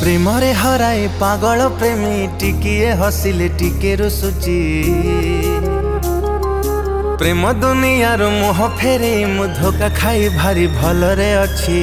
प्रेमरे हराए पागल प्रेमी टिकिए हसिले टिके रुसुची प्रेम दुनियार मुह फेरे मु धोखा खाई भारी भलरे अच्छी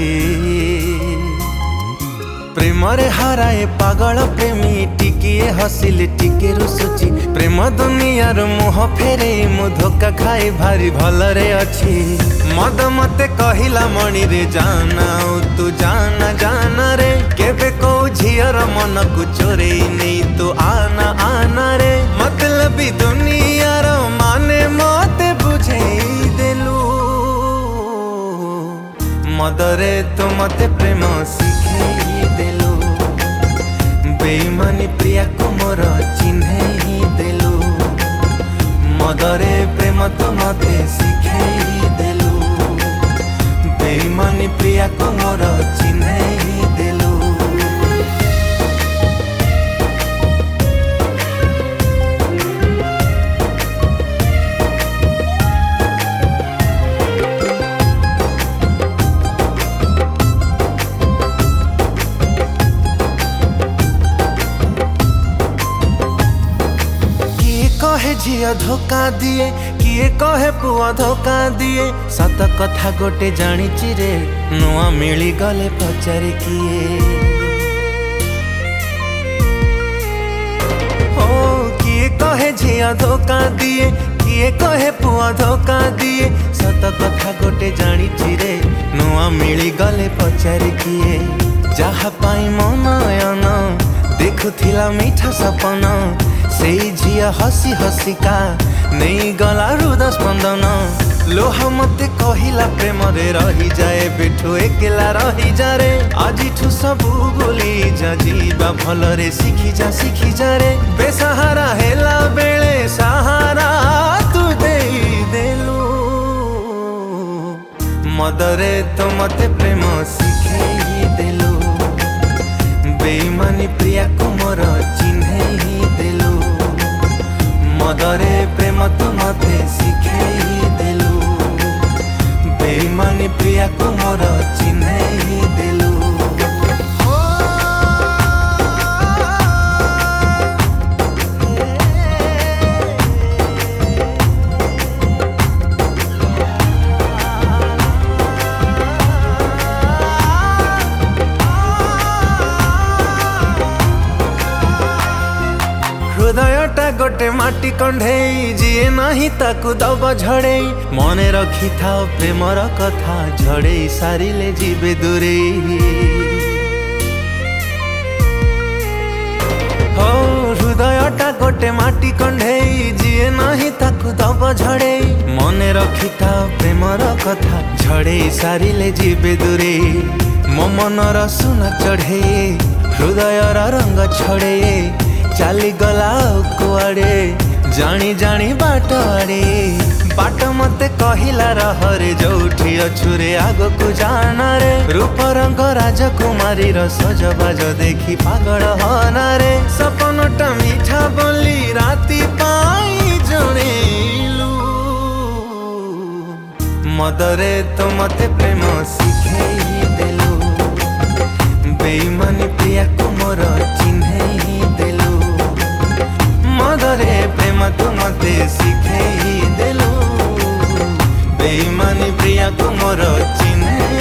प्रेमरे हराए पागल प्रेमी टिकिए हसिले टिके रुसुची प्रेम दुनियार मुह फेरे मु धोखा खाई भारी भलरे अच्छी मद मते कहिला मणि रे जाना तू जाना जाना रे केबे को झियर मन को चोरे नहीं तो आना आना रे मतलबी दुनियार माने मते बुझे देलू मदरे तो मते प्रेम शिखे देलू बेईमानी प्रिया को मोर चिन्हे देलू मदरे प्रेम तो मते शिखे देलू बेईमानी प्रिया को मोर चिन्हे देलू। कहे झिया धोखा दिए किए कहे पुआ धोखा दिए सत कथा गोटे जानी रे नुआ मिली गले पचारे किए ओ किए कहे झिया धोखा दिए किए कहे पुआ धोखा दिए सत कथा गोटे जानी रे नुआ मिली गले पचारे किए जहा पाई मनयन देखुथिला मीठा सपन से झिया हसी हसी का नहीं गला हृदय स्पंदन लोह मते कहिला प्रेम रे रही जाए बेठो एकेला रही जा रे आजिठू सबू बोली जा जीवा भल रे शिखी जा रे बेसहारा हेला बेले सहारा तू देई देलू मदरे तो मते प्रेम शिखेई देलू बेईमानी प्रिया को मोर चिन्हे देलू मदरे प्रेम तो मते शिखेई देलू बेईमानी प्रिया को मोर चिन्हे देलू। हृदयटा गोटे माटी कंढेई जीए नाही ताकू दब झड़े मने रखी था प्रेमर कथा झड़े सारिले जीवे दूरे हो हृदयटा गोटे माटी कंढेई जीए नाही ताकू दब झड़े मने रखी था प्रेमर कथा झड़े सारिले जीवे दूरे मो मनर सुना चढ़े हृदयर रंग छड़े चाली गला कुआड़े जानी जानी बाट आड़े बाट मते कहिला रहरे जोठी अछुरे आगो को जाना रे रूप रंग राजकुमारी र सजबाज देखी पागल हना रे सपनटा मीठा बोली राती पाई जणेलू मदरे तो मते प्रेम शिखेई देलू बेईमानी प्रिया को मोर चिन्हे देलू मदरे प्रेम तो मते शिखेई देलू बेईमानी प्रिया को मोर चिन्हे